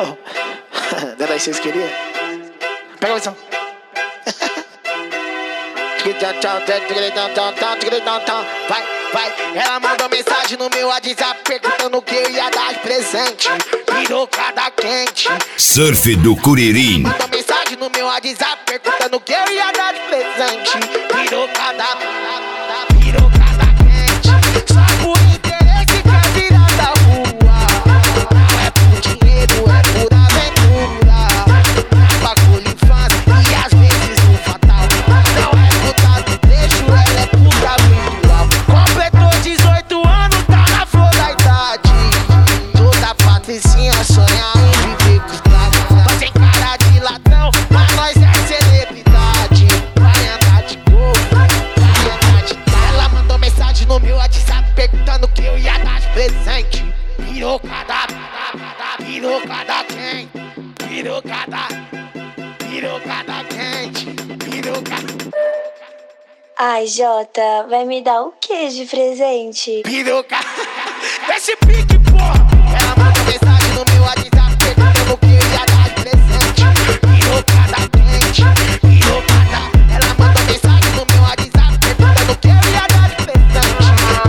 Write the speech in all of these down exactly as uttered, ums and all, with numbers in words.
Não era isso que vocês queriam? Pega a visão. Vai, vai. Ela mandou mensagem no meu WhatsApp perguntando que eu ia dar de presente. Pirocada quente. Surf do Curirim. Mandou mensagem no meu WhatsApp perguntando que eu ia dar de presente. Pirocada, pirocada quente. Só por interesse quer virar da rua. Não é por dinheiro, é por aventura. Bagulho infância e às vezes o fatal. Não é puta do trecho, ela é puta virtual. Completou dezoito anos, tá na flor da idade. Toda patricinha sonha em viver com os bravos. Nós tem cara de ladrão, mas nós é celebridade. Vai andar de gol, vai andar de carro. Ela mandou mensagem no meu WhatsApp perguntando que eu ia dar de presente. Pirocada, pirocada quente. Pirocada, pirocada quente. Pirocada. Ai, Jota, vai me dar o que de presente? Piroca. Esse pique, porra. Ela mandou mensagem no meu WhatsApp perguntando que eu ia dar de presente. Pirocada quente, pirocada. Ela mandou mensagem no meu WhatsApp perguntando que eu ia dar de presente.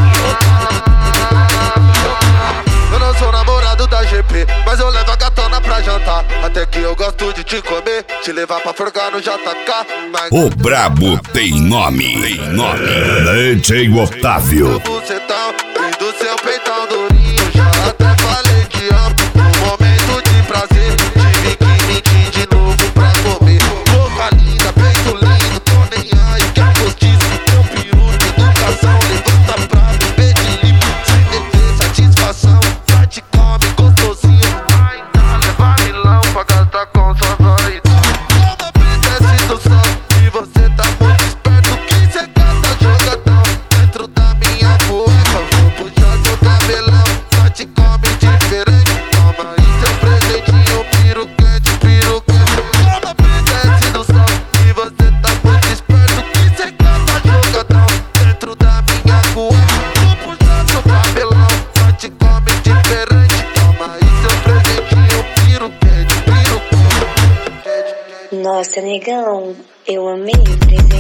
Eu não sou namorado da G P, mas eu levo a gatona pra jantar. Até que eu gosto de te comer, te levar pra forgar no J K. Mas O brabo tem nome. Tem nome. D J Otávio. bucetão e do seu peitão durinho. Já até falei que amo. No momento de prazer, tive que mentir de novo pra comer. Boca linda, peito lindo, tô nem aí que é postiço. Meu peru de educação, levanta pra beber de limpo. Sem dever satisfação, já te come gostosinho. Ainda leva milão pra gastar com suas origens. Toda vez é sedução e você tá muito esperto que cê gasta jogadão. Dentro da minha cueca, vou puxar seu cabelão. Só te come diferente, toma aí seu presentinho. Piro quente, piro quente. Toda vez é sedução e você tá muito esperto que cê gasta jogadão. Dentro da minha cueca, vou puxar seu cabelão. Só te come diferente, toma aí seu presentinho. Piro quente, piro quente. Nossa, negão, eu amei o presente.